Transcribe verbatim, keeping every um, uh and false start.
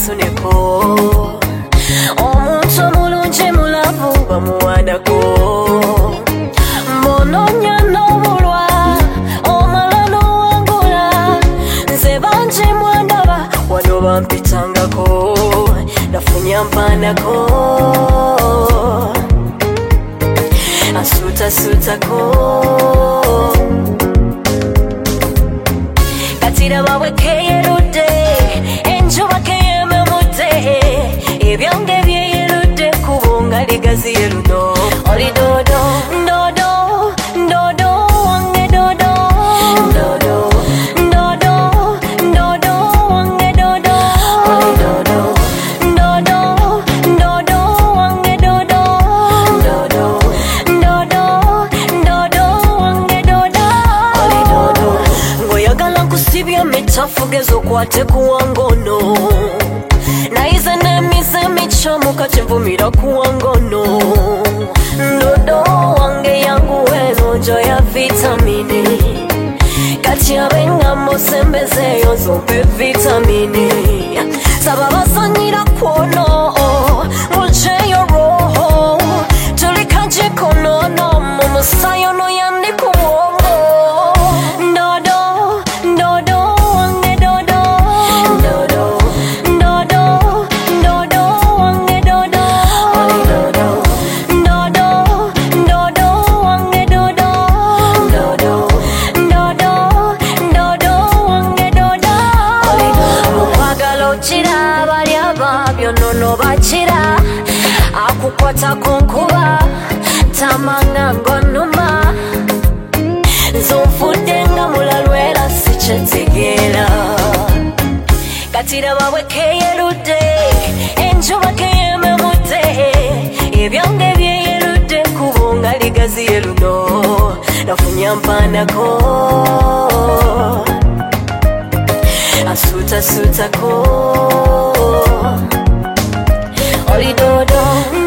basuneko omuntu omulungi mulavu bamuwanako mononya n'obulwa omala n'owangula nze bangi mwandaba wano bampitangako nafunya mpanako asuta sutako katira bawe keyerude enjuba keyememude ebyange byeyerude kubunga ligazi yeruno oli dodo dodo dodo wange dodo dodo dodo dodo wange dodo oli dodo dodo dodo wange dodo dodo dodo dodo wange dodo oli dodo ngoyagala kusibya michafu gezo kwate kuwangono naize nemize michomu kachimvumira kuwangono dodo wange yangu weno njo ya vitamini kati abenga mosembezeyo zompe vitamini sababa sanyira kwono mulcheyo roho tulikaje konono mumusayo no yandi kuwongo dodo dodo wange dodo dodo dodo dodo wange dodo oli dodo dodo dodo wange dodo dodo dodo dodo wange dodo oli dodo wagalo chira bali ababyo nono bachira akukwata konkuba tamanga ngonuma nzonfudenga mulalwela sichentegera katira bawe keyerude enjuba keyememude ebyange byeyerude kubunga ligazi yeruno nafunya mpanako asuta sutako oli dodo